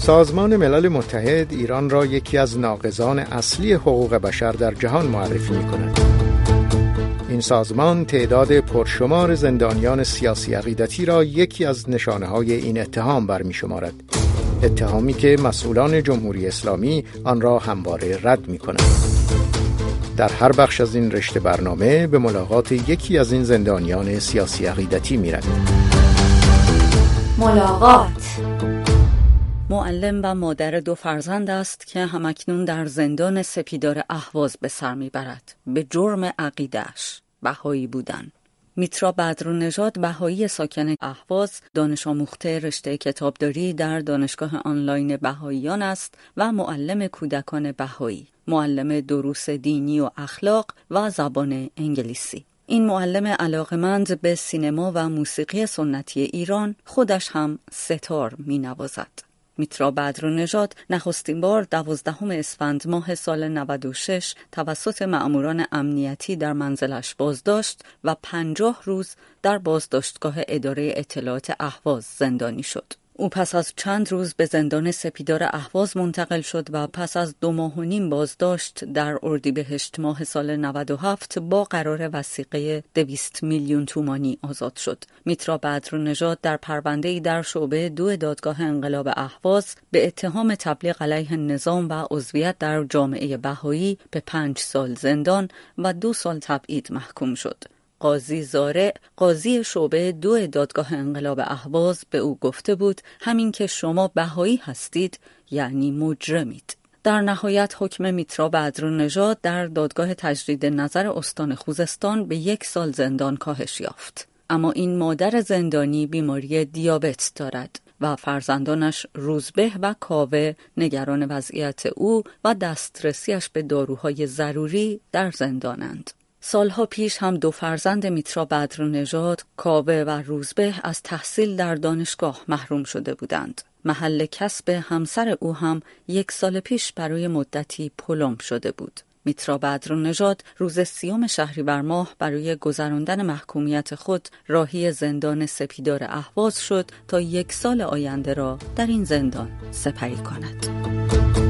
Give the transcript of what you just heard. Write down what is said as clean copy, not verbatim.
سازمان ملل متحد ایران را یکی از ناقضان اصلی حقوق بشر در جهان معرفی می‌کند. این سازمان تعداد پرشمار زندانیان سیاسی عقیدتی را یکی از نشانه‌های این اتهام برمی‌شمارد. اتهامی که مسئولان جمهوری اسلامی آن را همواره رد می‌کنند. در هر بخش از این رشته برنامه به ملاقات یکی از این زندانیان سیاسی عقیدتی می‌رویم. ملاقات. معلم و مادر 2 فرزند است که همکنون در زندان سپیدار اهواز به سر میبرد به جرم عقیده‌اش، بهایی بودن. میترا بدرنژاد بهایی ساکن اهواز، دانش آموخته رشته کتابداری در دانشگاه آنلاین بهاییان است و معلم کودکان بهایی، معلم دروس دینی و اخلاق و زبان انگلیسی. این معلم علاقمند به سینما و موسیقی سنتی ایران خودش هم ستار می‌نوازد. میترا بدرنژاد نخستین بار 12 اسفند ماه سال 96 توسط مأموران امنیتی در منزلش بازداشت و 50 روز در بازداشتگاه اداره اطلاعات اهواز زندانی شد. او پس از چند روز به زندان سپیدار اهواز منتقل شد و پس از 2.5 ماه بازداشت در اردیبهشت ماه سال 97 با قرار وثیقه 200 میلیون تومانی آزاد شد. میترا بدرنژاد در پرونده‌ای در شعبه 2 دادگاه انقلاب اهواز به اتهام تبلیغ علیه نظام و عضویت در جامعه بهایی به 5 سال زندان و 2 سال تبعید محکوم شد. قاضی زارع، قاضی شعبه 2 دادگاه انقلاب اهواز، به او گفته بود همین که شما بهایی هستید یعنی مجرمید. در نهایت حکم میترا بدرنژاد در دادگاه تجدید نظر استان خوزستان به 1 سال زندان کاهش یافت. اما این مادر زندانی بیماری دیابت دارد و فرزندانش روزبه و کاوه نگران وضعیت او و دسترسیش به داروهای ضروری در زندانند. سالها پیش هم 2 فرزند میترا بدرنژاد، کاوه و روزبه، از تحصیل در دانشگاه محروم شده بودند. محل کسب همسر او هم 1 سال پیش برای مدتی پلم شده بود. میترا بدرنژاد روز 30 شهریور ماه برای گذراندن محکومیت خود راهی زندان سپیدار اهواز شد تا 1 سال آینده را در این زندان سپری کند.